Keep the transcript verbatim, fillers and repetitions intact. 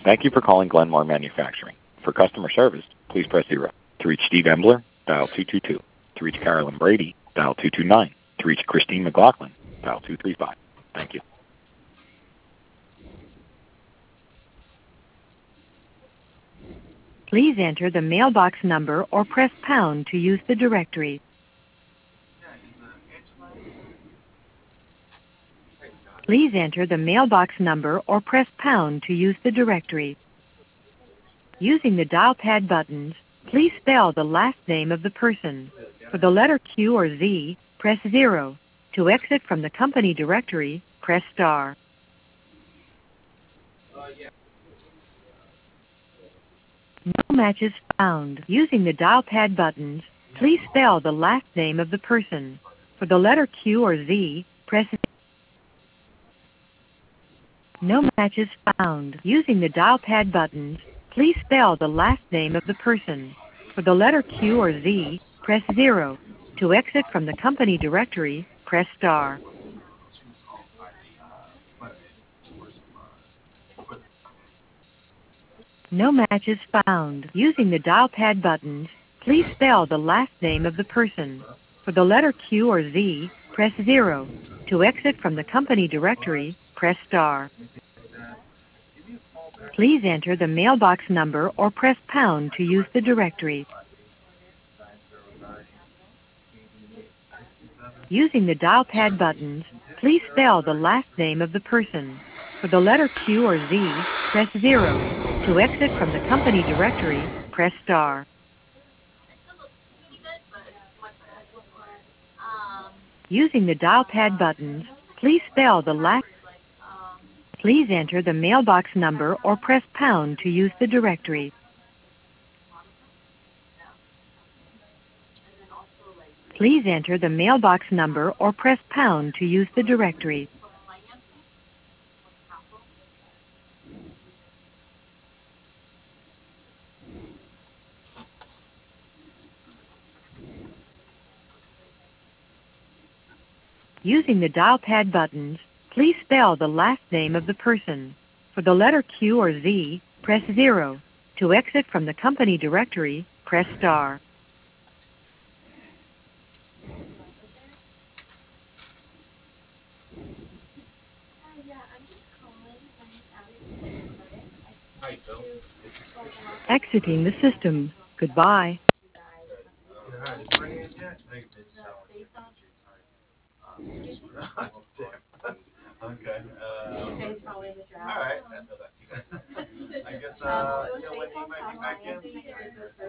Thank you for calling Glenmore Manufacturing. For customer service, please press zero. To reach Steve Embler, dial two two two. To reach Carolyn Brady, dial two two nine. To reach Christine McLaughlin, dial two three five. Thank you. Please enter the mailbox number or press pound to use the directory. Please enter the mailbox number or press pound to use the directory. Using the dial pad buttons, please spell the last name of the person. For the letter Q or Z, press zero. To exit from the company directory, press star. No matches found. Using the dial pad buttons, please spell the last name of the person. For the letter Q or Z, press no matches found. Using the dial pad buttons, please spell the last name of the person. For the letter Q or Z, press zero. To exit from the company directory, press star. No matches found. Using the dial pad buttons, please spell the last name of the person. For the letter Q or Z, press zero. To exit from the company directory, press star. Please enter the mailbox number or press pound to use the directory. Using the dial pad buttons, please spell the last name of the person. For the letter Q or Z, press zero. To exit from the company directory, press star. Using the dial pad buttons, please spell the last. Please enter the mailbox number or press pound to use the directory. Please enter the mailbox number or press pound to use the directory. Using the dial pad buttons, please spell the last name of the person. For the letter Q or Z, press zero. To exit from the company directory, press star. Exiting the system. Goodbye. Okay. Uh, all right. I guess uh, you know when he might be back in.